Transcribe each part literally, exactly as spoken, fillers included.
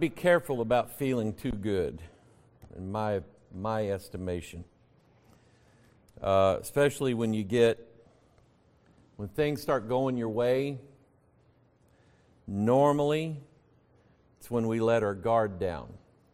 be careful about feeling too good, in my my estimation. Uh, especially when you get, when things start going your way, normally it's when we let our guard down.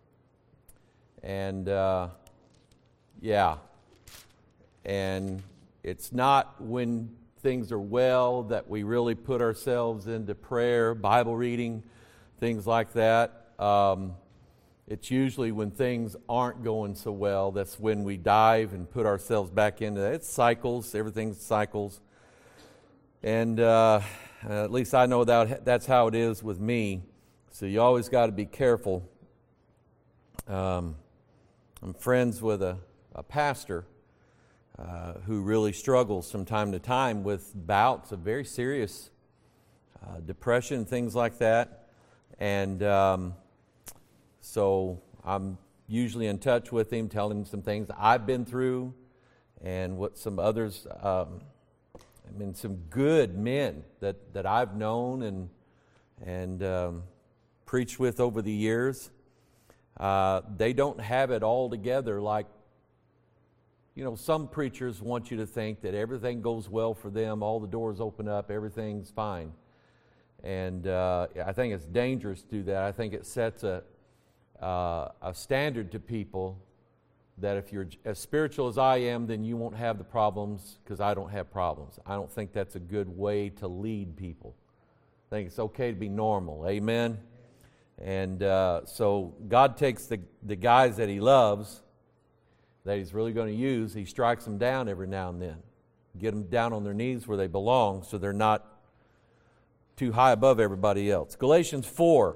And, uh, yeah, and it's not when things are well that we really put ourselves into prayer, Bible reading, things like that. Um, it's usually when things aren't going so well, that's when we dive and put ourselves back into it. It's cycles, everything's cycles. And uh, at least I know that that's how it is with me. So you always got to be careful. Um, I'm friends with a, a pastor uh, who really struggles from time to time with bouts of very serious uh, depression, things like that. And um, so I'm usually in touch with him, telling him some things I've been through and what some others, um, I mean, some good men that, that I've known and, and um, preached with over the years. Uh, they don't have it all together like, you know, some preachers want you to think that everything goes well for them, all the doors open up, everything's fine. And uh, I think it's dangerous to do that. I think it sets a, uh, a standard to people that if you're as spiritual as I am, then you won't have the problems because I don't have problems. I don't think that's a good way to lead people. I think it's okay to be normal. Amen? And uh, so God takes the, the guys that He loves, that He's really going to use, He strikes them down every now and then. Get them down on their knees where they belong so they're not too high above everybody else. Galatians four.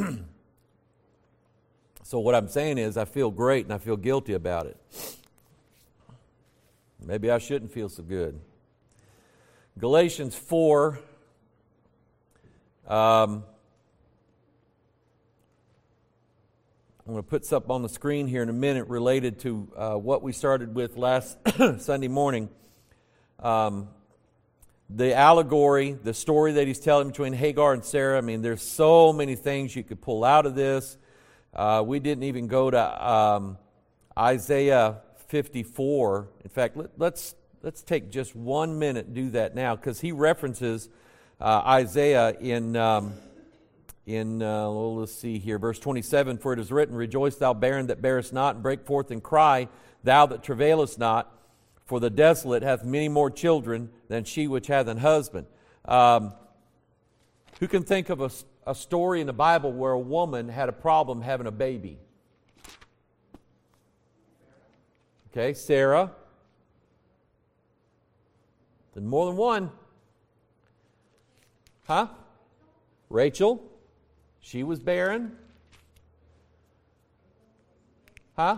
So what I'm saying is I feel great and I feel guilty about it. Maybe I shouldn't feel so good. Galatians four. Um, I'm going to put something on the screen here in a minute related to uh, what we started with last Sunday morning. Um, the allegory, the story that he's telling between Hagar and Sarah. I mean, there's so many things you could pull out of this. Uh, we didn't even go to um, Isaiah fifty-four. In fact, let, let's let's take just one minute and do that now, because he references uh, Isaiah in um, in uh, well, let's see here, verse twenty-seven. For it is written, "Rejoice, thou barren that bearest not, and break forth and cry, thou that travailest not. For the desolate hath many more children than she which hath an husband." Um, who can think of a a story in the Bible where a woman had a problem having a baby? Okay, Sarah. Then more than one. Huh? Rachel. She was barren. Huh?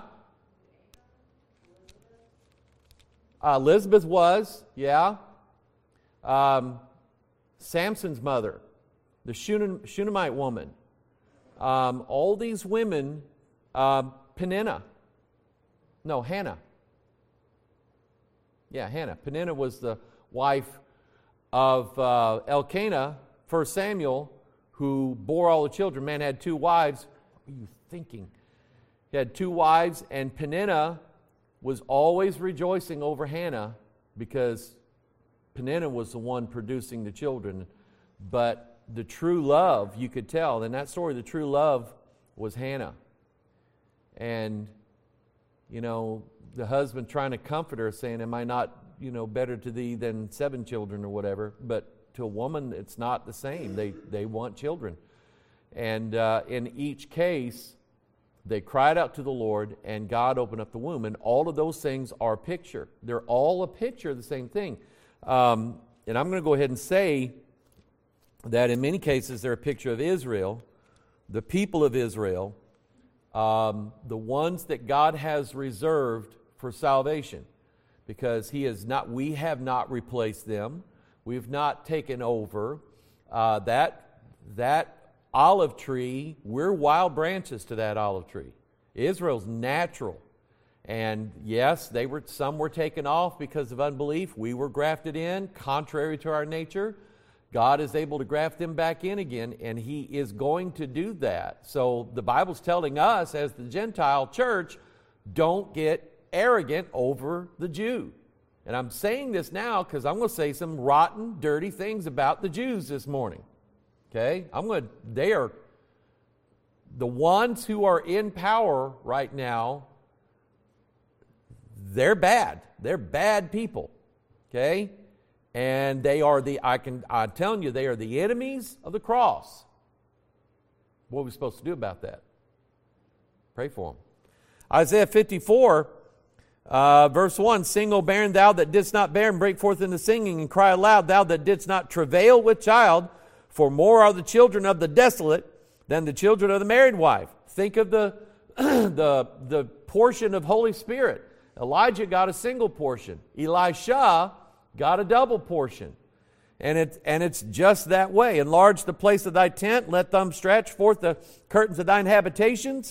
Uh, Elizabeth was, yeah. Um, Samson's mother. The Shunem, Shunammite woman. Um, all these women, uh, Peninnah. No, Hannah. Yeah, Hannah. Peninnah was the wife of uh, Elkanah, First Samuel, who bore all the children. Man had two wives. What are you thinking? He had two wives, and Peninnah was always rejoicing over Hannah because Peninnah was the one producing the children. But the true love, you could tell in that story, the true love was Hannah. And, you know, the husband trying to comfort her, saying, "Am I not, you know, better to thee than seven children," or whatever. But to a woman, it's not the same. They they want children. And uh, in each case, they cried out to the Lord, and God opened up the womb. And all of those things are a picture. They're all a picture of the same thing. Um, and I'm going to go ahead and say that in many cases they're a picture of Israel, the people of Israel, um, the ones that God has reserved for salvation, because He has not, we have not replaced them, we've not taken over. Uh, that that olive tree, we're wild branches to that olive tree. Israel's natural, and yes, they were some were taken off because of unbelief. We were grafted in, contrary to our nature. God is able to graft them back in again, and He is going to do that. So the Bible's telling us, as the Gentile church, don't get arrogant over the Jew. And I'm saying this now because I'm going to say some rotten, dirty things about the Jews this morning. Okay? I'm going to, they are the ones who are in power right now. They're bad. They're bad people. Okay? And they are the, I can, I'm telling you, they are the enemies of the cross. What are we supposed to do about that? Pray for them. Isaiah fifty-four, uh, verse one, Sing, O barren, thou that didst not bear, and break forth into singing, and cry aloud, thou that didst not travail with child, for more are the children of the desolate than the children of the married wife. Think of the, the, the portion of Holy Spirit. Elijah got a single portion. Elisha got a double portion. And, it, and it's just that way. Enlarge the place of thy tent. Let them stretch forth the curtains of thine habitations.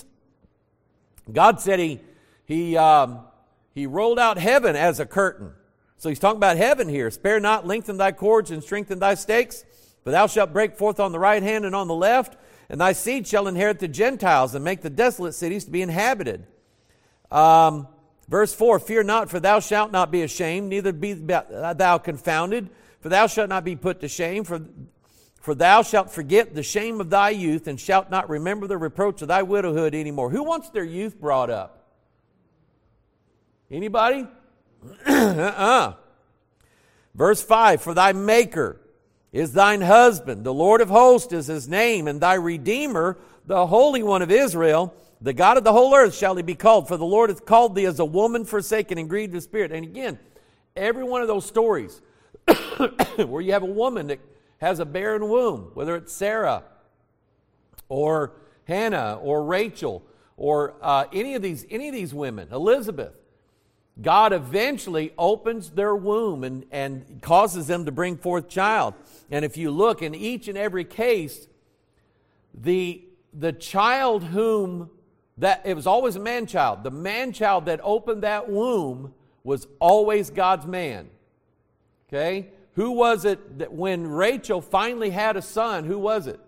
God said he, he, um, he rolled out heaven as a curtain. So he's talking about heaven here. Spare not, lengthen thy cords, and strengthen thy stakes. For thou shalt break forth on the right hand and on the left. And thy seed shall inherit the Gentiles, and make the desolate cities to be inhabited. Um... Verse four, Fear not, for thou shalt not be ashamed, neither be thou confounded, for thou shalt not be put to shame, for, for thou shalt forget the shame of thy youth, and shalt not remember the reproach of thy widowhood anymore. Who wants their youth brought up? Anybody? uh-uh. Verse five, For thy Maker is thine husband, the Lord of hosts is his name, and thy Redeemer, the Holy One of Israel. The God of the whole earth shall he be called, for the Lord hath called thee as a woman forsaken and grieved of spirit. And again, every one of those stories where you have a woman that has a barren womb, whether it's Sarah or Hannah or Rachel or uh, any of these any of these women, Elizabeth, God eventually opens their womb and, and causes them to bring forth child. And if you look in each and every case, the the child whom That it was always a man-child. The man-child that opened that womb was always God's man. Okay? Who was it that when Rachel finally had a son, who was it?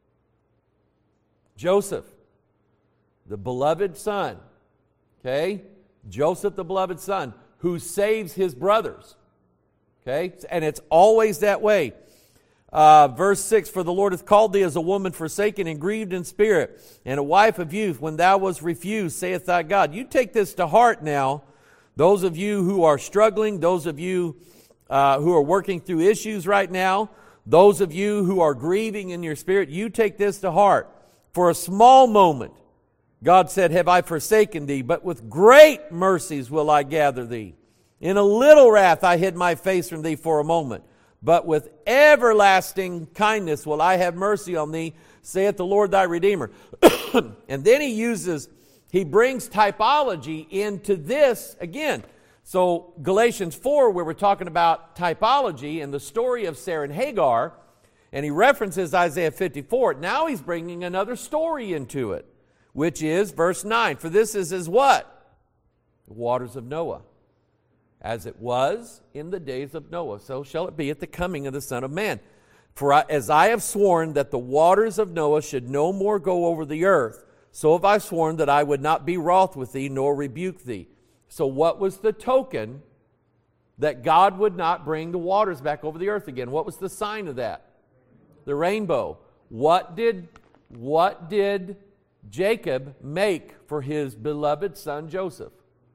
Joseph, the beloved son. Okay? Joseph, the beloved son, who saves his brothers. Okay? And it's always that way. Uh, verse six, For the Lord hath called thee as a woman forsaken and grieved in spirit, and a wife of youth, when thou wast refused, saith thy God. You take this to heart now. Those of you who are struggling, those of you uh, who are working through issues right now, those of you who are grieving in your spirit, you take this to heart. For a small moment, God said, Have I forsaken thee, but with great mercies will I gather thee. In a little wrath I hid my face from thee for a moment. But with everlasting kindness will I have mercy on thee, saith the Lord thy Redeemer. And then he uses, he brings typology into this again. So Galatians four, where we're talking about typology and the story of Sarah and Hagar, and he references Isaiah fifty-four. Now he's bringing another story into it, which is verse nine. For this is as what? The waters of Noah. As it was in the days of Noah, so shall it be at the coming of the Son of Man. For I, as I have sworn that the waters of Noah should no more go over the earth, so have I sworn that I would not be wroth with thee, nor rebuke thee. So what was the token that God would not bring the waters back over the earth again? What was the sign of that? The rainbow. What did, what did Jacob make for his beloved son Joseph?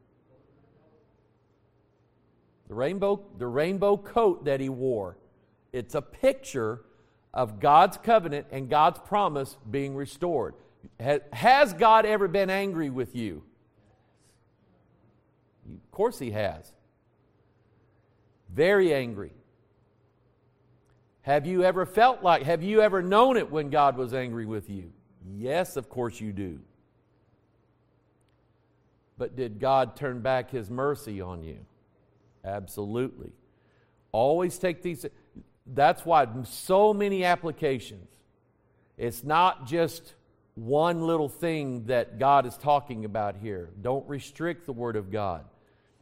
The rainbow, the rainbow coat that he wore. It's a picture of God's covenant and God's promise being restored. Has God ever been angry with you? Of course He has. Very angry. Have you ever felt like, have you ever known it when God was angry with you? Yes, of course you do. But did God turn back His mercy on you? Absolutely. Always take these. That's why so many applications. It's not just one little thing that God is talking about here. Don't restrict the Word of God.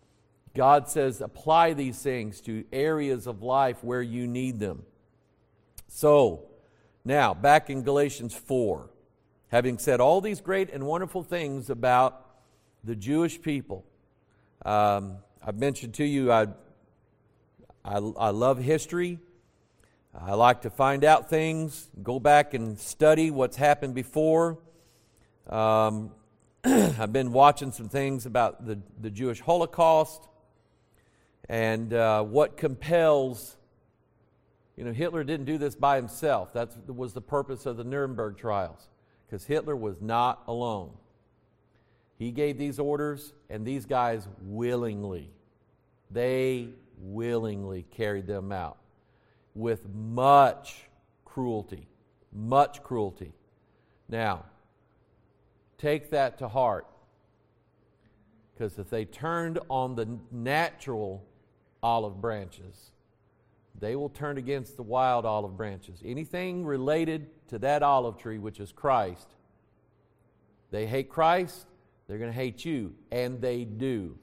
God says apply these things to areas of life where you need them. So, now, back in Galatians four, having said all these great and wonderful things about the Jewish people, um, I've mentioned to you I, I, I love history. I like to find out things, go back and study what's happened before. Um, I've been watching some things about the, the Jewish Holocaust and uh, what compels. You know, Hitler didn't do this by himself. That was the purpose of the Nuremberg trials, because Hitler was not alone. He gave these orders, and these guys willingly, they willingly carried them out with much cruelty, much cruelty. Now, take that to heart, because if they turned on the natural olive branches, they will turn against the wild olive branches. Anything related to that olive tree, which is Christ, they hate Christ, they're going to hate you, and they do,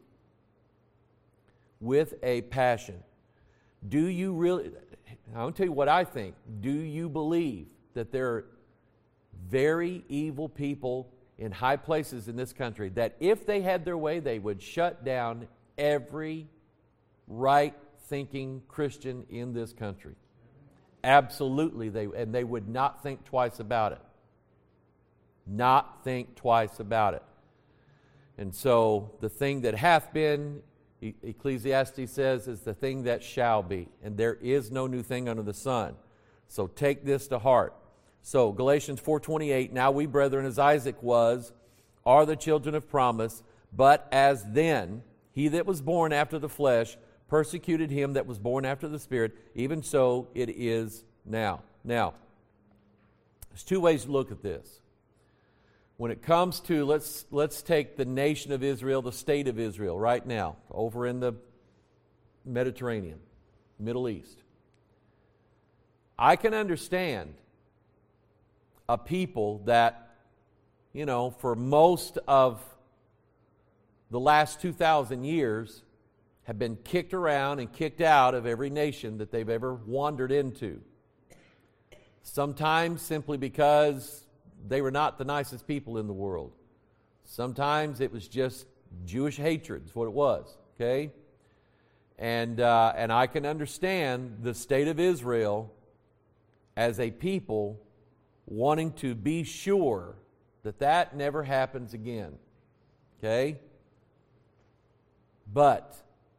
with a passion. Do you really, I'll tell you what I think, do you believe that there are very evil people in high places in this country that if they had their way, they would shut down every right-thinking Christian in this country? Absolutely, they and they would not think twice about it. Not think twice about it. And so the thing that hath been, Ecclesiastes says, is the thing that shall be. And there is no new thing under the sun. So take this to heart. So Galatians four twenty-eight, now we, brethren, as Isaac was, are the children of promise, but as then he that was born after the flesh persecuted him that was born after the Spirit, even so it is now. Now, there's two ways to look at this. When it comes to, let's let's take the nation of Israel, the state of Israel right now, over in the Mediterranean, Middle East. I can understand a people that, you know, for most of the last two thousand years have been kicked around and kicked out of every nation that they've ever wandered into. Sometimes simply because they were not the nicest people in the world. Sometimes it was just Jewish hatred is what it was, okay? And, uh, and I can understand the state of Israel as a people wanting to be sure that that never happens again, okay? But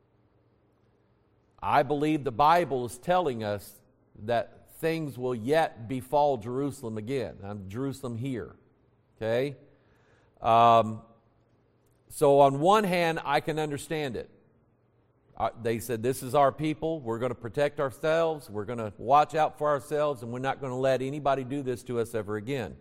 I believe the Bible is telling us that things will yet befall Jerusalem again. I'm Jerusalem here, okay? Um, so on one hand, I can understand it. Uh, they said, this is our people. We're going to protect ourselves. We're going to watch out for ourselves, and we're not going to let anybody do this to us ever again.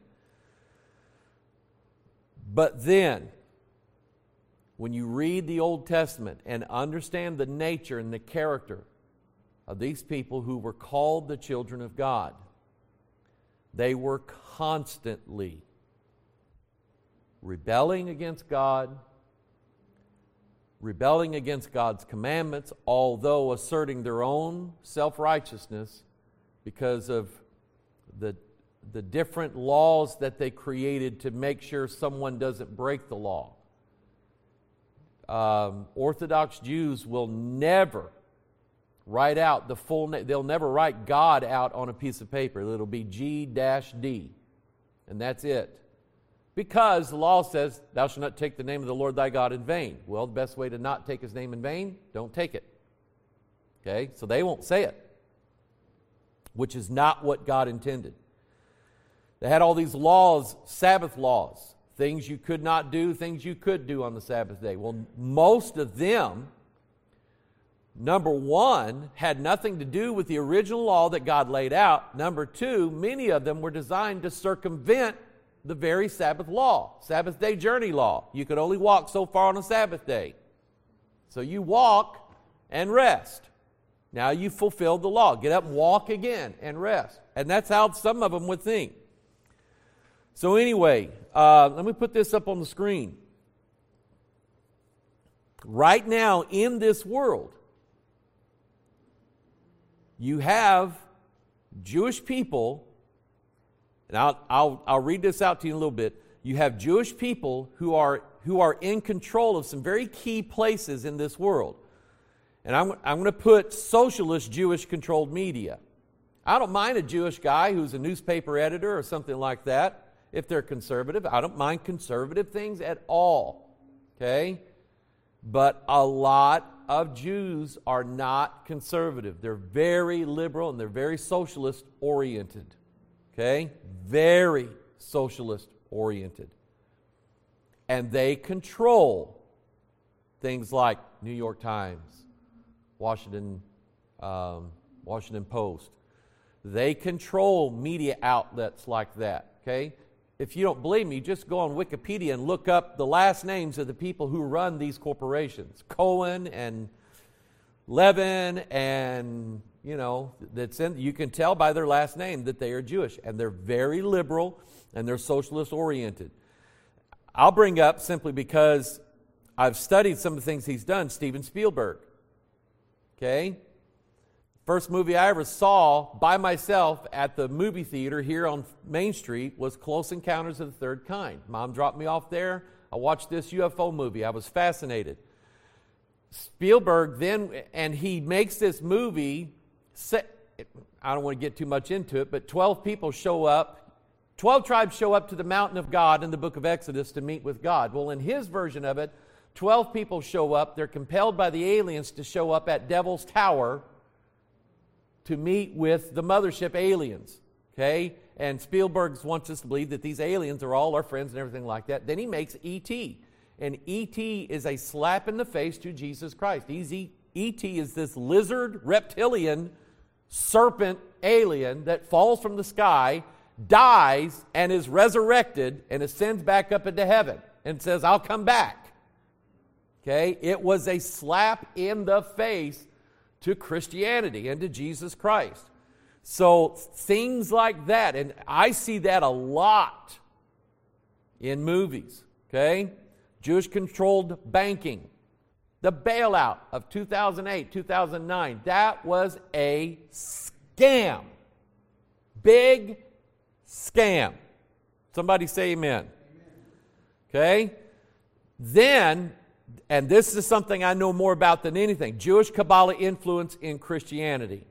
But then, when you read the Old Testament and understand the nature and the character of these people who were called the children of God, they were constantly rebelling against God, rebelling against God's commandments, although asserting their own self-righteousness because of the, the different laws that they created to make sure someone doesn't break the law. Um, Orthodox Jews will never write out the full name. They'll never write God out on a piece of paper. It'll be G D, and that's it. Because the law says, thou shalt not take the name of the Lord thy God in vain. Well, the best way to not take his name in vain, don't take it. Okay? So they won't say it, which is not what God intended. They had all these laws, Sabbath laws, things you could not do, things you could do on the Sabbath day. Well, most of them, number one, had nothing to do with the original law that God laid out. Number two, many of them were designed to circumvent the very Sabbath law, Sabbath day journey law. You could only walk so far on a Sabbath day. So you walk and rest. Now you fulfilled the law. Get up and walk again and rest. And that's how some of them would think. So anyway, uh, let me put this up on the screen. Right now in this world, you have Jewish people, and I'll, I'll, I'll read this out to you in a little bit. You have Jewish people who are, who are in control of some very key places in this world. And I'm, I'm going to put socialist Jewish controlled media. I don't mind a Jewish guy who's a newspaper editor or something like that if they're conservative. I don't mind conservative things at all. Okay? But a lot of Jews are not conservative. They're very liberal and they're very socialist oriented. Okay? Very socialist oriented. And they control things like New York Times, Washington, um, Washington Post. They control media outlets like that. Okay? If you don't believe me, just go on Wikipedia and look up the last names of the people who run these corporations. Cohen and Levin and, you know, that's in, you can tell by their last name that they are Jewish. And they're very liberal and they're socialist oriented. I'll bring up, simply because I've studied some of the things he's done, Steven Spielberg. Okay? First movie I ever saw by myself at the movie theater here on Main Street was Close Encounters of the Third Kind. Mom dropped me off there. I watched this U F O movie. I was fascinated. Spielberg then, and he makes this movie, I don't want to get too much into it, but twelve people show up, twelve tribes show up to the mountain of God in the book of Exodus to meet with God. Well, in his version of it, twelve people show up. They're compelled by the aliens to show up at Devil's Tower to meet with the mothership aliens, okay? And Spielberg wants us to believe that these aliens are all our friends and everything like that. Then he makes E T And E T is a slap in the face to Jesus Christ. E T is this lizard, reptilian, serpent alien that falls from the sky, dies, and is resurrected and ascends back up into heaven and says, I'll come back. Okay? It was a slap in the face to Christianity and to Jesus Christ. So things like that, and I see that a lot in movies, okay? Jewish-controlled banking. The bailout of two thousand eight, two thousand nine, that was a scam. Big scam. Somebody say amen. Okay? Then, and this is something I know more about than anything, Jewish Kabbalah influence in Christianity.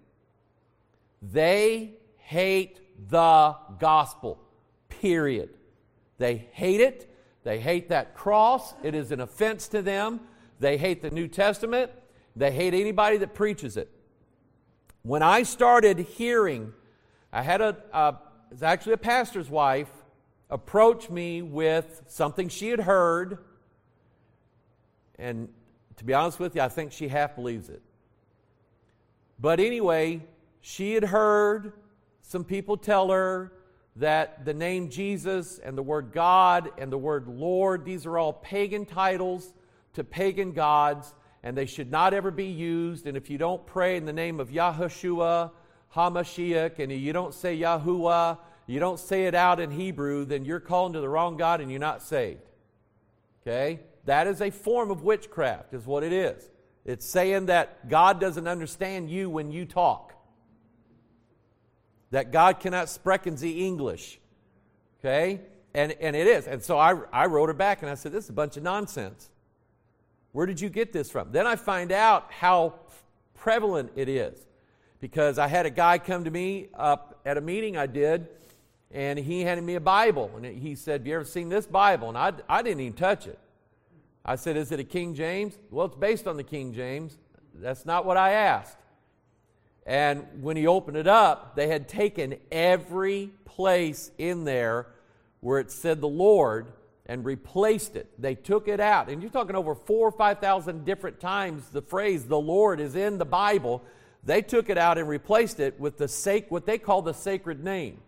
They hate the gospel, period. They hate it. They hate that cross. It is an offense to them. They hate the New Testament. They hate anybody that preaches it. When I started hearing, I had a, a it was actually a pastor's wife, approach me with something she had heard. And to be honest with you, I think she half believes it. But anyway, she had heard some people tell her that the name Jesus and the word God and the word Lord, these are all pagan titles to pagan gods, and they should not ever be used. And if you don't pray in the name of Yahushua, HaMashiach, and you don't say Yahuwah, you don't say it out in Hebrew, then you're calling to the wrong God and you're not saved. Okay? That is a form of witchcraft, is what it is. It's saying that God doesn't understand you when you talk. That God cannot sprechen Sie English. Okay? And, and it is. And so I, I wrote her back and I said, this is a bunch of nonsense. Where did you get this from? Then I find out how prevalent it is. Because I had a guy come to me up at a meeting I did, and he handed me a Bible. And he said, have you ever seen this Bible? And I, I didn't even touch it. I said, is it a King James? Well, it's based on the King James. That's not what I asked. And when he opened it up, they had taken every place in there where it said the Lord and replaced it. They took it out. And you're talking over four or five thousand different times the phrase the Lord is in the Bible. They took it out and replaced it with the sac- what they call the sacred name.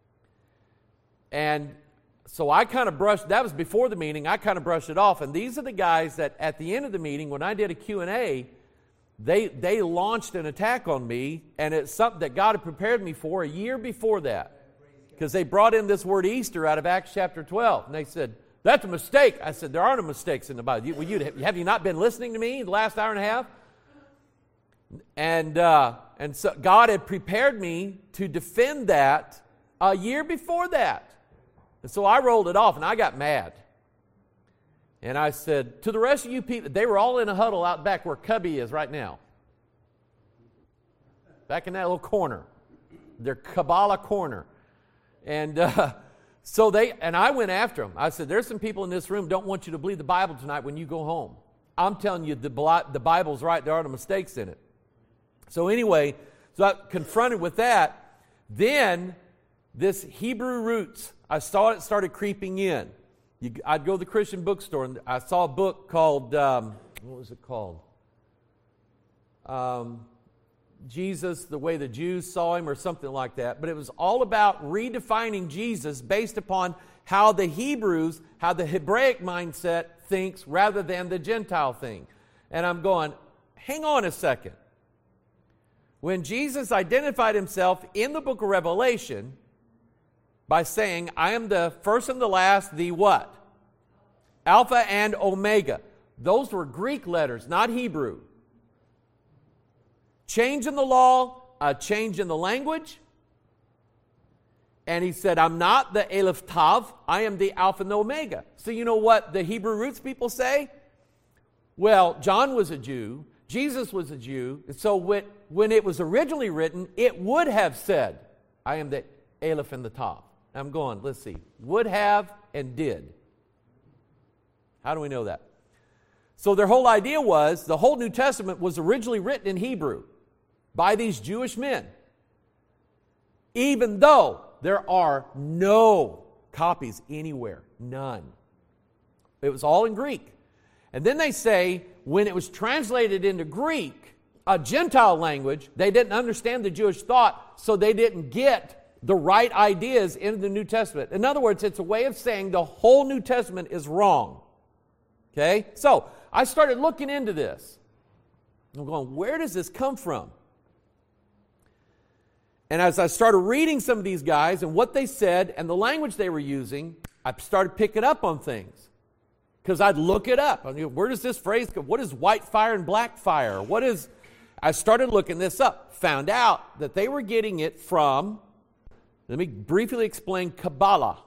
And so I kind of brushed, that was before the meeting, I kind of brushed it off. And these are the guys that at the end of the meeting, when I did a Q and A, they, they launched an attack on me, and it's something that God had prepared me for a year before that. Because they brought in this word Easter out of Acts chapter twelve. And they said, that's a mistake. I said, there are no mistakes in the Bible. You, you, have you not been listening to me the last hour and a half? And, uh, and so God had prepared me to defend that a year before that. And so I rolled it off, and I got mad. And I said, to the rest of you people, they were all in a huddle out back where Cubby is right now. Back in that little corner. Their Kabbalah corner. And uh, so they, and I went after them. I said, there's some people in this room don't want you to believe the Bible tonight when you go home. I'm telling you, the, the Bible's right. There are no mistakes in it. So anyway, so I confronted with that. Then this Hebrew roots, I saw it started creeping in. You, I'd go to the Christian bookstore, and I saw a book called, um, what was it called? Um, Jesus, the way the Jews saw him, or something like that. But it was all about redefining Jesus based upon how the Hebrews, how the Hebraic mindset thinks rather than the Gentile thing. And I'm going, hang on a second. When Jesus identified himself in the book of Revelation by saying, I am the first and the last, the what? Alpha and Omega. Those were Greek letters, not Hebrew. Change in the law, a change in the language. And he said, I'm not the Aleph Tav, I am the Alpha and the Omega. So you know what the Hebrew roots people say? Well, John was a Jew, Jesus was a Jew, and so when it was originally written, it would have said, I am the Aleph and the Tav. I'm going, let's see, would have and did. How do we know that? So their whole idea was, the whole New Testament was originally written in Hebrew by these Jewish men. Even though there are no copies anywhere, none. It was all in Greek. And then they say, when it was translated into Greek, a Gentile language, they didn't understand the Jewish thought, so they didn't get the right ideas into the New Testament. In other words, it's a way of saying the whole New Testament is wrong. Okay? So, I started looking into this. I'm going, where does this come from? And as I started reading some of these guys and what they said and the language they were using, I started picking up on things. Because I'd look it up. I mean, where does this phrase go? What is white fire and black fire? What is... I started looking this up. Found out that they were getting it from... Let me briefly explain Kabbalah.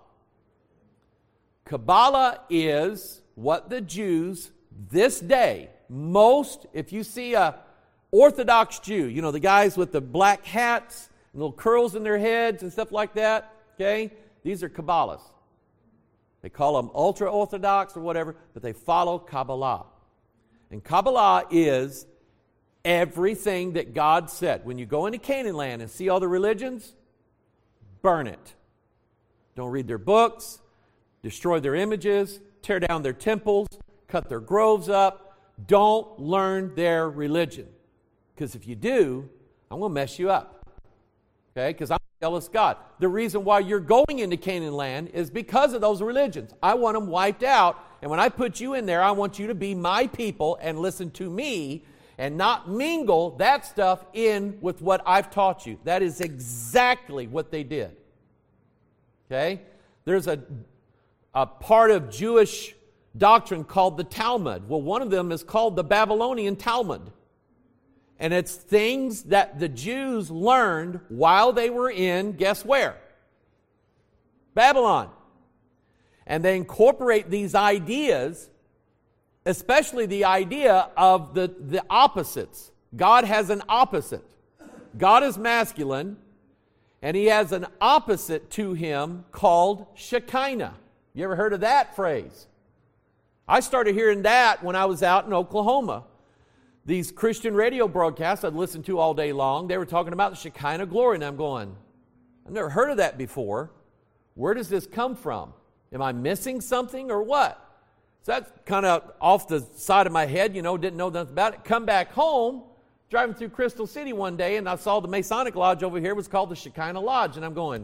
Kabbalah is what the Jews this day, most, if you see a Orthodox Jew, you know, the guys with the black hats and little curls in their heads and stuff like that, okay? These are Kabbalists. They call them ultra-Orthodox or whatever, but they follow Kabbalah. And Kabbalah is everything that God said. When you go into Canaan land and see all the religions, burn it. Don't read their books, destroy their images, tear down their temples, cut their groves up. Don't learn their religion. Because if you do, I'm going to mess you up. Okay? Because I'm a jealous God. The reason why you're going into Canaan land is because of those religions. I want them wiped out. And when I put you in there, I want you to be my people and listen to me and not mingle that stuff in with what I've taught you. That is exactly what they did. Okay? There's a, a part of Jewish doctrine called the Talmud. Well, one of them is called the Babylonian Talmud. And it's things that the Jews learned while they were in, guess where? Babylon. And they incorporate these ideas, especially the idea of the, the opposites. God has an opposite. God is masculine, and he has an opposite to him called Shekinah. You ever heard of that phrase? I started hearing that when I was out in Oklahoma. These Christian radio broadcasts I'd listened to all day long, they were talking about the Shekinah glory, and I'm going, I've never heard of that before. Where does this come from? Am I missing something or what? So that's kind of off the side of my head, you know, didn't know nothing about it. Come back home, driving through Crystal City one day, and I saw the Masonic Lodge over here was called the Shekinah Lodge, and I'm going,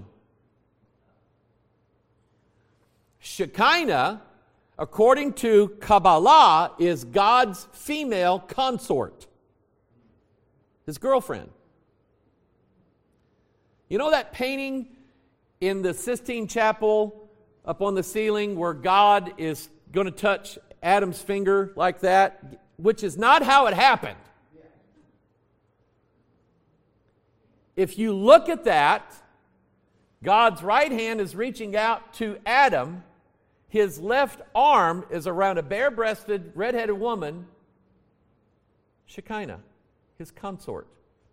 Shekinah, according to Kabbalah, is God's female consort, his girlfriend. You know that painting in the Sistine Chapel up on the ceiling where God is going to touch Adam's finger like that, which is not how it happened. if you look at that, God's right hand is reaching out to Adam. His left arm is around a bare-breasted, red-headed woman, Shekinah, his consort.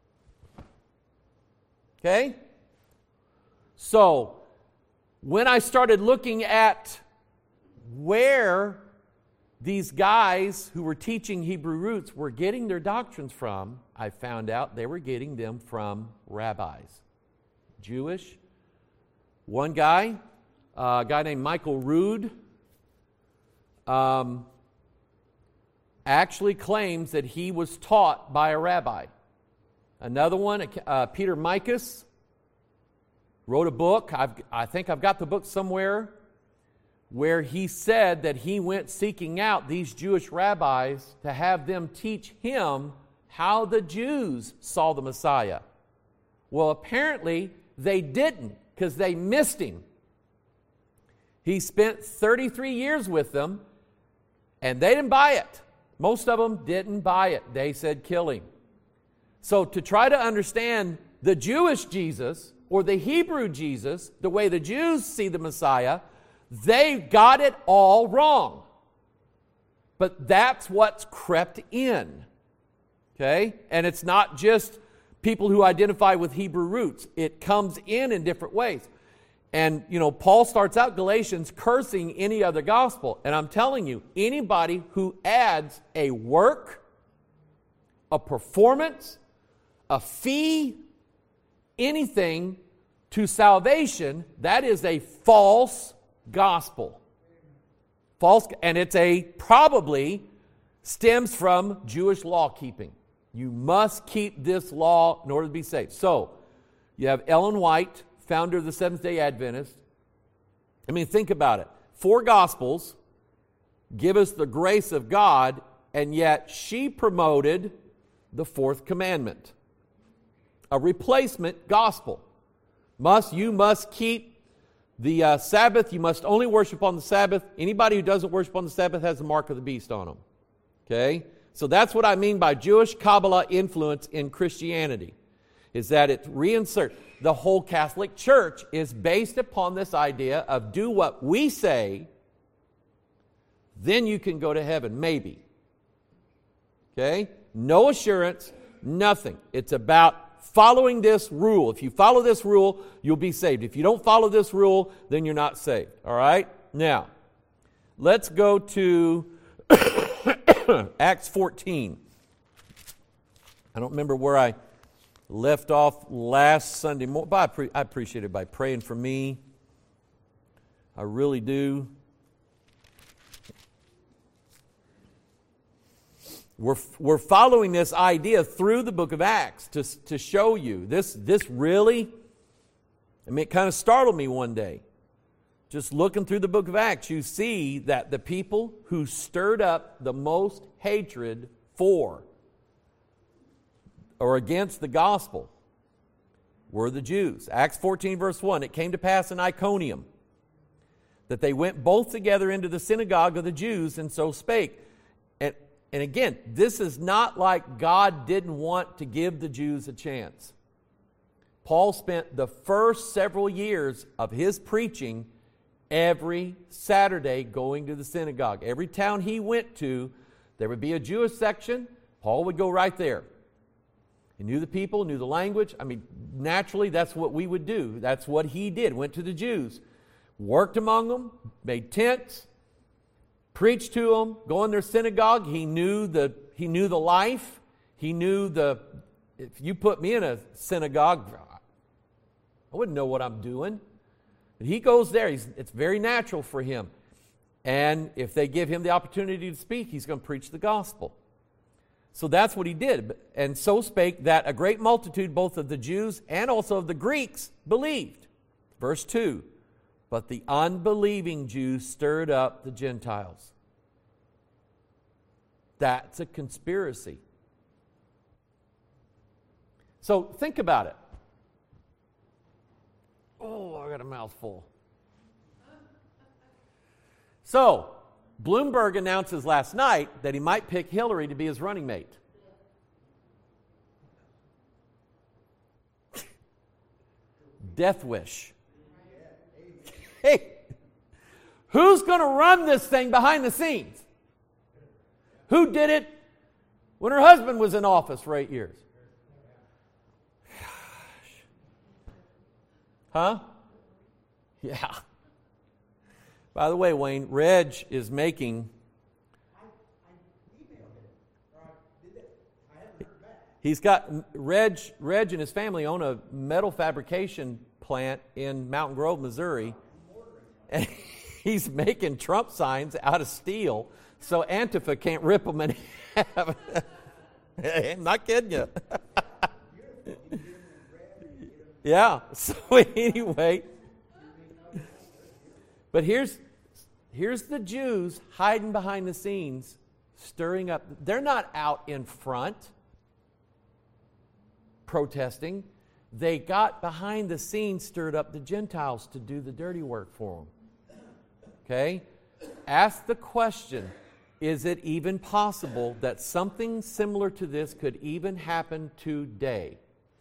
Okay? So, when I started looking at where these guys who were teaching Hebrew roots were getting their doctrines from, I found out they were getting them from rabbis. Jewish. One guy, uh, a guy named Michael Rood, um, actually claims that he was taught by a rabbi. Another one, uh, Peter Mikas, wrote a book. I've, I think I've got the book somewhere, where he said that he went seeking out these Jewish rabbis to have them teach him how the Jews saw the Messiah. Well, apparently they didn't, because they missed him. He spent thirty-three years with them, and they didn't buy it. Most of them didn't buy it. They said, kill him. So to try to understand the Jewish Jesus, or the Hebrew Jesus, the way the Jews see the Messiah, they got it all wrong. But that's what's crept in. Okay? And it's not just people who identify with Hebrew roots. It comes in in different ways. And, you know, Paul starts out Galatians cursing any other gospel. And I'm telling you, anybody who adds a work, a performance, a fee, anything to salvation, that is a false gospel. False, and it's a probably stems from Jewish law keeping. You must keep this law in order to be saved. So, you have Ellen White, founder of the Seventh-day Adventist. I mean, think about it. Four Gospels give us the grace of God, and yet she promoted the fourth commandment. A replacement gospel. Must You must keep the uh, Sabbath. You must only worship on the Sabbath. Anybody who doesn't worship on the Sabbath has the mark of the beast on them. Okay? So that's what I mean by Jewish Kabbalah influence in Christianity, is that it reinserts. The whole Catholic Church is based upon this idea of do what we say, then you can go to heaven, maybe. Okay? No assurance, nothing. It's about following this rule. If you follow this rule, you'll be saved. If you don't follow this rule, then you're not saved. All right? Now, let's go to Acts fourteen. I don't remember where I left off last Sunday morning, but I, pre- I appreciate it by praying for me. I really do. We're, we're following this idea through the book of Acts to, to show you. This, this really, I mean, it kind of startled me one day. Just looking through the book of Acts, you see that the people who stirred up the most hatred for or against the gospel were the Jews. Acts fourteen verse one, it came to pass in Iconium that they went both together into the synagogue of the Jews and so spake. And, and again, this is not like God didn't want to give the Jews a chance. Paul spent the first several years of his preaching every Saturday going to the synagogue. Every town he went to, there would be a Jewish section. Paul would go right there. He knew the people, knew the language. I mean, naturally, that's what we would do. That's what he did. Went to the Jews, worked among them, made tents, preached to them, go in their synagogue. He knew the he knew the life. He knew the. If you put me in a synagogue, I wouldn't know what I'm doing. But he goes there. He's, it's very natural for him. And if they give him the opportunity to speak, he's going to preach the gospel. So that's what he did. And so spake that a great multitude, both of the Jews and also of the Greeks, believed. Verse two, but the unbelieving Jews stirred up the Gentiles. That's a conspiracy. So think about it. Oh, I got a mouthful. So, Bloomberg announces last night that he might pick Hillary to be his running mate. death wish. Hey, who's going to run this thing behind the scenes? Who did it when her husband was in office for eight years? Gosh. Huh? Yeah. By the way, Wayne, Reg is making... He's got, Reg, Reg and his family own a metal fabrication plant in Mountain Grove, Missouri. And he's making Trump signs out of steel so Antifa can't rip them in half. I'm not kidding you. Yeah, so anyway. But here's, here's the Jews hiding behind the scenes, stirring up. They're not out in front protesting. They got behind the scenes, stirred up the Gentiles to do the dirty work for them. Okay? Ask the question, is it even possible that something similar to this could even happen today?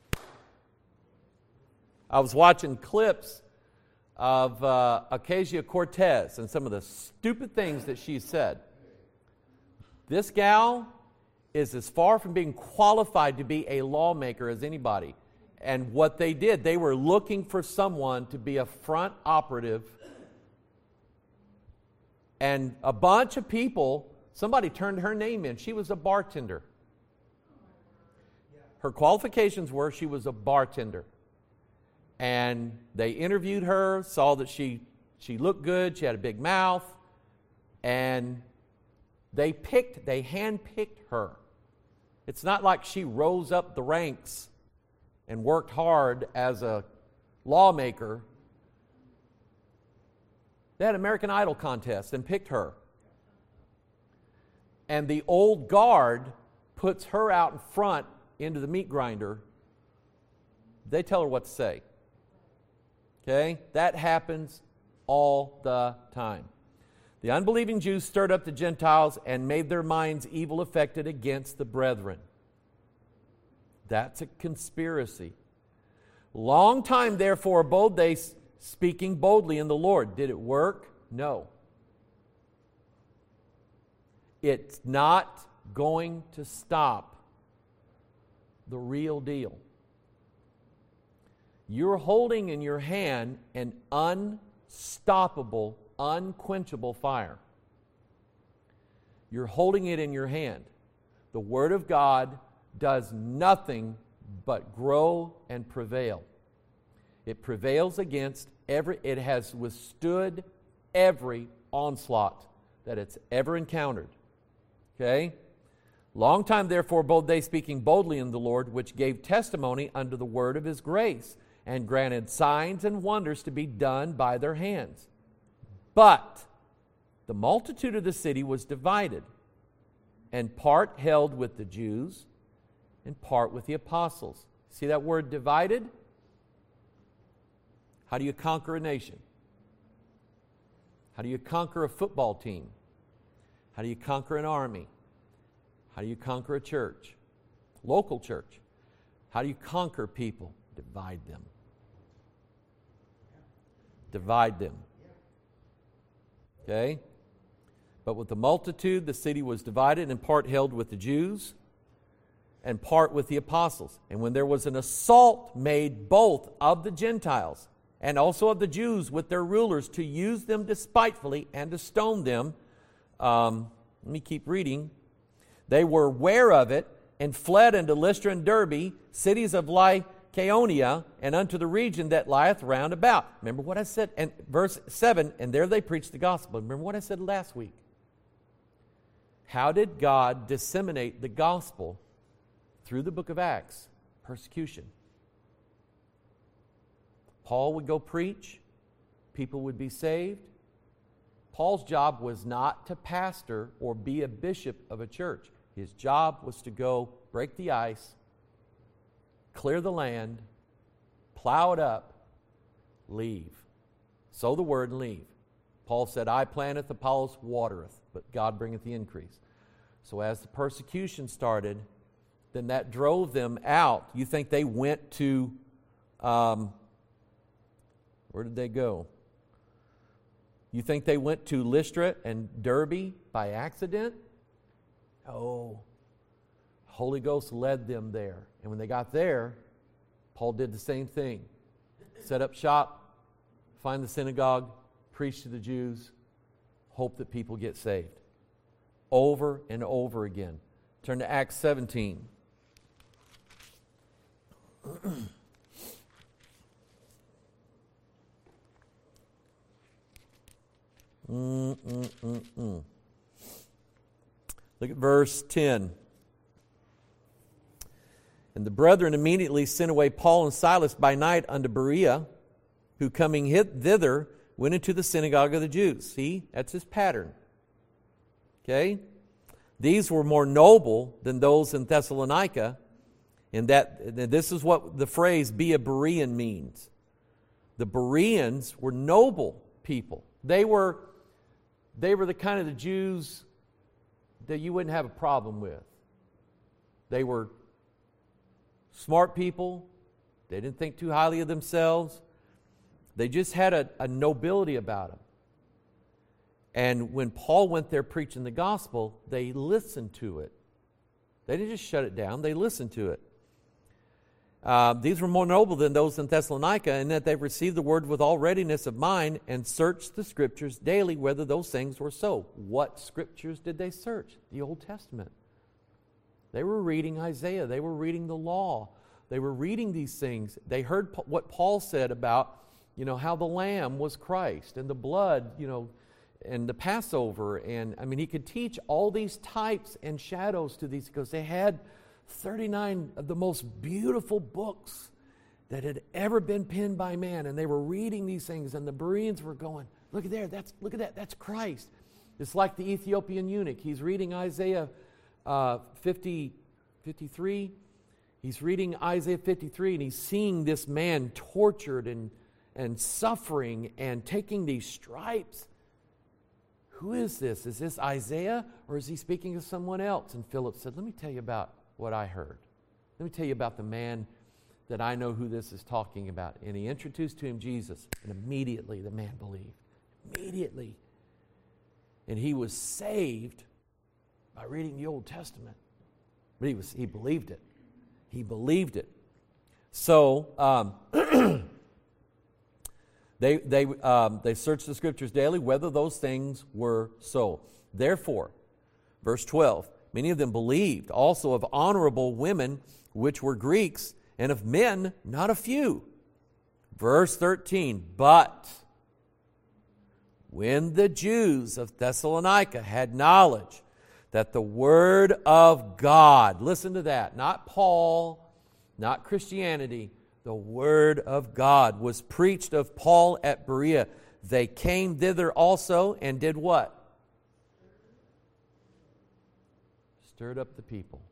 I was watching clips of uh, Ocasio-Cortez and some of the stupid things that she said. This gal is as far from being qualified to be a lawmaker as anybody. And what they did, they were looking for someone to be a front operative. And a bunch of people, somebody turned her name in. She was a bartender. Her qualifications were she was a bartender. And they interviewed her, saw that she, she looked good, she had a big mouth, and they picked, they handpicked her. It's not like she rose up the ranks and worked hard as a lawmaker. They had an American Idol contest and picked her. And the old guard puts her out in front into the meat grinder. They tell her what to say. Okay? That happens all the time. The unbelieving Jews stirred up the Gentiles and made their minds evil affected against the brethren. That's a conspiracy. Long time, therefore, abode they, speaking boldly in the Lord. Did it work? No. It's not going to stop the real deal. You're holding in your hand an unstoppable, unquenchable fire. You're holding it in your hand. The Word of God does nothing but grow and prevail. It prevails against every, it has withstood every onslaught that it's ever encountered. Okay? Long time, therefore, both they speaking boldly in the Lord, which gave testimony unto the word of his grace, and granted signs and wonders to be done by their hands. But the multitude of the city was divided, and part held with the Jews, and part with the apostles. See that word divided? How do you conquer a nation? How do you conquer a football team? How do you conquer an army? How do you conquer a church? Local church. How do you conquer people? Divide them. Divide them. Okay? But with the multitude, the city was divided, and part held with the Jews, and part with the apostles. And when there was an assault made both of the Gentiles and also of the Jews with their rulers to use them despitefully and to stone them, um, let me keep reading. They were aware of it and fled unto Lystra and Derbe, cities of Lycaonia, and unto the region that lieth round about. Remember what I said? And verse seven, and there they preached the gospel. Remember what I said last week? How did God disseminate the gospel through the book of Acts? Persecution. Paul would go preach. People would be saved. Paul's job was not to pastor or be a bishop of a church. His job was to go break the ice, clear the land, plow it up, leave. Sow the word and leave. Paul said, I planteth, Apollos watereth, but God bringeth the increase. So as the persecution started, then that drove them out. You think they went to um, Where did they go? You think they went to Lystra and Derbe by accident? Oh, Holy Ghost led them there. And when they got there, Paul did the same thing. Set up shop, find the synagogue, preach to the Jews, hope that people get saved. Over and over again. Turn to Acts seventeen. Mm, mm, mm, mm. Look at verse ten. And the brethren immediately sent away Paul and Silas by night unto Berea, who coming hit thither went into the synagogue of the Jews. See, that's his pattern. Okay? These were more noble than those in Thessalonica, and that this is what the phrase be a Berean means. The Bereans were noble people. They were They were the kind of the Jews that you wouldn't have a problem with. They were smart people. They didn't think too highly of themselves. They just had a, a nobility about them. And when Paul went there preaching the gospel, they listened to it. They didn't just shut it down. They listened to it. Uh, these were more noble than those in Thessalonica, in that they received the word with all readiness of mind and searched the Scriptures daily whether those things were so. What Scriptures did they search? The Old Testament. They were reading Isaiah. They were reading the law. They were reading these things. They heard pa- what Paul said about, you know, how the Lamb was Christ and the blood, you know, and the Passover. And, I mean, he could teach all these types and shadows to these because they had thirty-nine of the most beautiful books that had ever been penned by man, and they were reading these things, and the Bereans were going, look at there, that's look at that, that's Christ. It's like the Ethiopian eunuch. He's reading Isaiah uh, fifty, fifty-three. He's reading Isaiah fifty-three, and he's seeing this man tortured and, and suffering and taking these stripes. Who is this? Is this Isaiah, or is he speaking to someone else? And Philip said, let me tell you about what I heard. Let me tell you about the man that I know who this is talking about. And he introduced to him Jesus, and immediately the man believed. Immediately. And he was saved by reading the Old Testament. But he was he believed it. He believed it. So um, they they um, they searched the Scriptures daily whether those things were so. Therefore, verse twelve. Many of them believed, also of honorable women, which were Greeks, and of men, not a few. Verse thirteen, but when the Jews of Thessalonica had knowledge that the word of God, listen to that, not Paul, not Christianity, the word of God was preached of Paul at Berea, they came thither also and did what? Stirred up the people.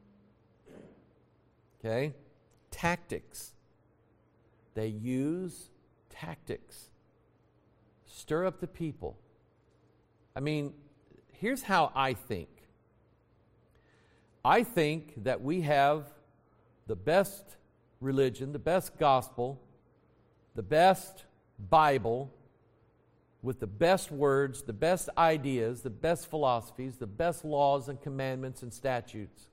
Okay? Tactics. They use tactics. Stir up the people. I mean, here's how I think. I think that we have the best religion, the best gospel, the best Bible, with the best words, the best ideas, the best philosophies, the best laws and commandments and statutes.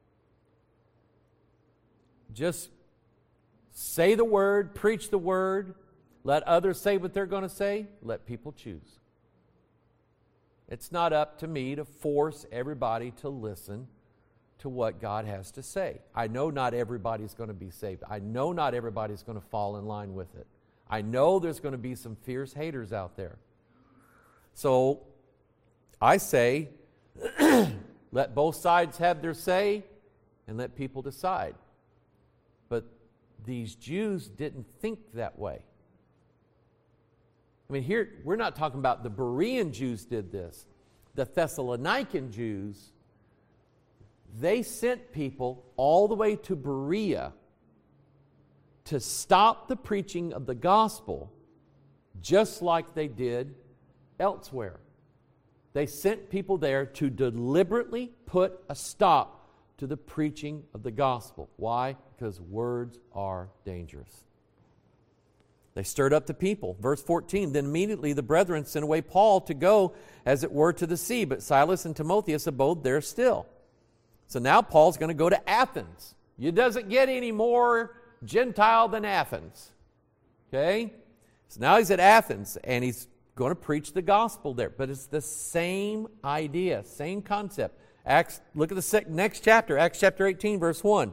Just say the word, preach the word, let others say what they're going to say, let people choose. It's not up to me to force everybody to listen to what God has to say. I know not everybody's going to be saved. I know not everybody's going to fall in line with it. I know there's going to be some fierce haters out there. So I say, let both sides have their say and let people decide. But these Jews didn't think that way. I mean, here, we're not talking about the Berean Jews did this. The Thessalonican Jews, they sent people all the way to Berea to stop the preaching of the gospel, just like they did elsewhere. They sent people there to deliberately put a stop to the preaching of the gospel. Why? Because words are dangerous. They stirred up the people. Verse fourteen, then immediately the brethren sent away Paul to go, as it were, to the sea, but Silas and Timotheus abode there still. So now Paul's going to go to Athens. It doesn't get any more Gentile than Athens. Okay? So now he's at Athens, and he's going to preach the gospel there. But it's the same idea, same concept. Acts. Look at the sec- next chapter, Acts chapter eighteen, verse one.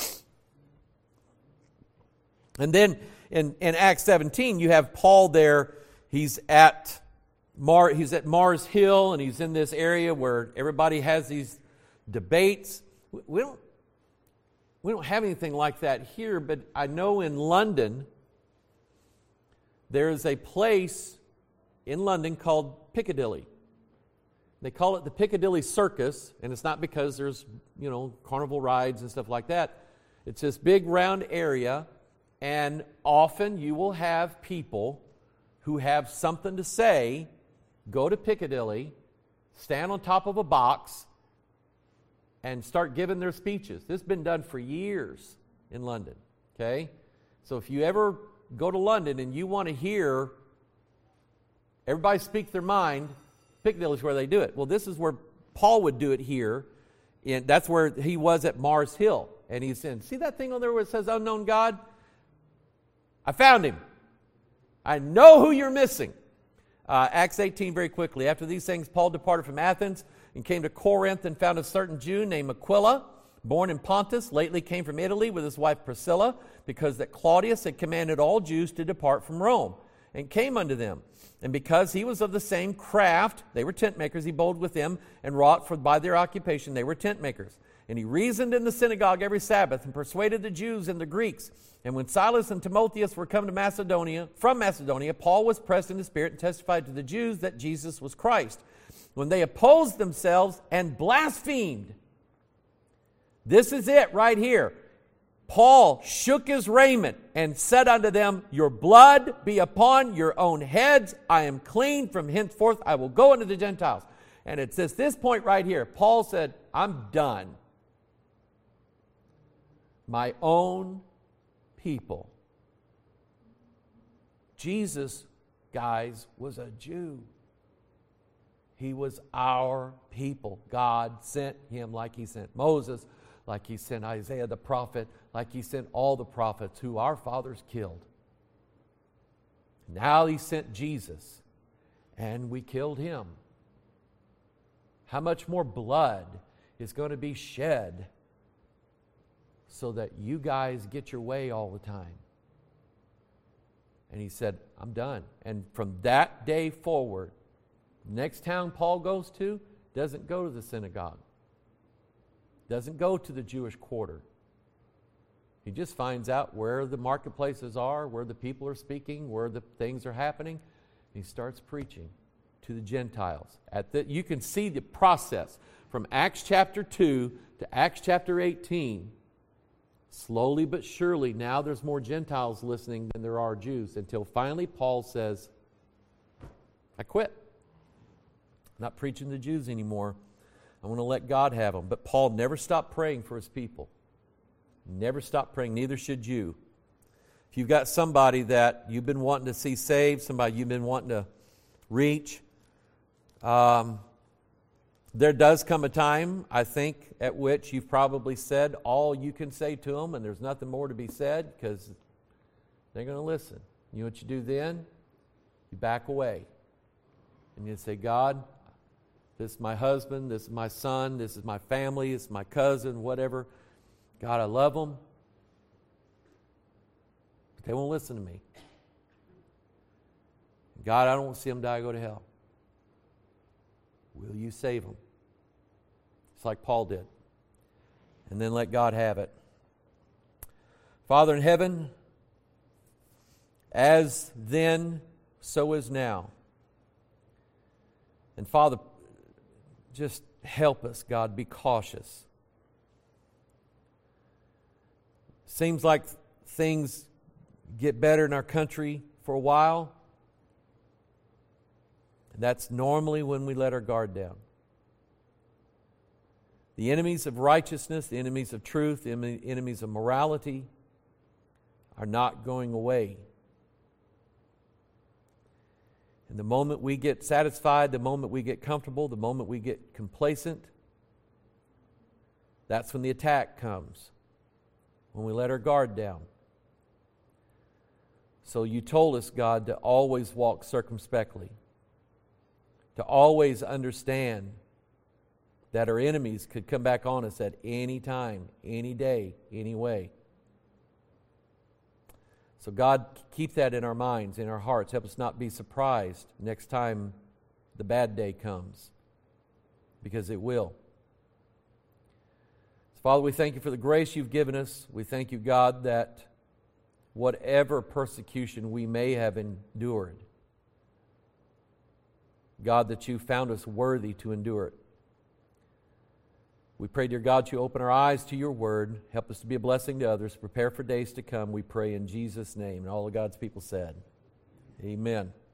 And then in, in Acts seventeen, you have Paul there. He's at Mar, he's at Mars Hill, and he's in this area where everybody has these debates. We don't, we don't have anything like that here, but I know in London, there is a place in London called Piccadilly. They call it the Piccadilly Circus, and it's not because there's, you know, carnival rides and stuff like that. It's this big round area, and often you will have people who have something to say go to Piccadilly, stand on top of a box, and start giving their speeches. This has been done for years in London, okay? So if you ever go to London and you want to hear everybody speak their mind, Piccadilly is where they do it. Well, this is where Paul would do it here. And that's where he was at Mars Hill. And he's saying, see that thing on there where it says unknown God? I found him. I know who you're missing. Uh, Acts eighteen, very quickly. After these things, Paul departed from Athens and came to Corinth and found a certain Jew named Aquila, born in Pontus, lately came from Italy with his wife Priscilla, because that Claudius had commanded all Jews to depart from Rome, and came unto them. And because he was of the same craft, they were tent makers, he abode with them and wrought, for by their occupation they were tent makers. And he reasoned in the synagogue every Sabbath and persuaded the Jews and the Greeks. And when Silas and Timotheus were come to Macedonia, from Macedonia, Paul was pressed in the Spirit and testified to the Jews that Jesus was Christ. When they opposed themselves and blasphemed, this is it right here. Paul shook his raiment and said unto them, your blood be upon your own heads. I am clean. From henceforth I will go unto the Gentiles. And it's this, this point right here. Paul said, I'm done. My own people. Jesus, guys, was a Jew. He was our people. God sent him like he sent Moses, like he sent Isaiah the prophet, like he sent all the prophets who our fathers killed. Now he sent Jesus, and we killed him. How much more blood is going to be shed so that you guys get your way all the time? And he said, I'm done. And from that day forward, next town Paul goes to doesn't go to the synagogue. Doesn't go to the Jewish quarter. He just finds out where the marketplaces are, where the people are speaking, where the things are happening. He starts preaching to the Gentiles. At the, you can see the process from Acts chapter two to Acts chapter eighteen. Slowly but surely, now there's more Gentiles listening than there are Jews, until finally Paul says, I quit. I'm not preaching to the Jews anymore. I want to let God have them. But Paul never stopped praying for his people. Never stopped praying. Neither should you. If you've got somebody that you've been wanting to see saved, somebody you've been wanting to reach, um, there does come a time, I think, at which you've probably said all you can say to them, and there's nothing more to be said, because they're going to listen. You know what you do then? You back away. And you say, God, this is my husband, this is my son, this is my family, this is my cousin, whatever. God, I love them. But they won't listen to me. God, I don't want to see them die or go to hell. Will you save them? It's like Paul did. And then let God have it. Father in heaven, as then, so is now. And Father, just help us, God, be cautious. Seems like things get better in our country for a while. That's normally when we let our guard down. The enemies of righteousness, the enemies of truth, the enemies of morality are not going away. And the moment we get satisfied, the moment we get comfortable, the moment we get complacent, that's when the attack comes, when we let our guard down. So you told us, God, to always walk circumspectly, to always understand that our enemies could come back on us at any time, any day, any way. So God, keep that in our minds, in our hearts. Help us not be surprised next time the bad day comes, because it will. So Father, we thank you for the grace you've given us. We thank you, God, that whatever persecution we may have endured, God, that you found us worthy to endure it. We pray, dear God, you open our eyes to your word. Help us to be a blessing to others. Prepare for days to come, we pray in Jesus' name. And all of God's people said, amen.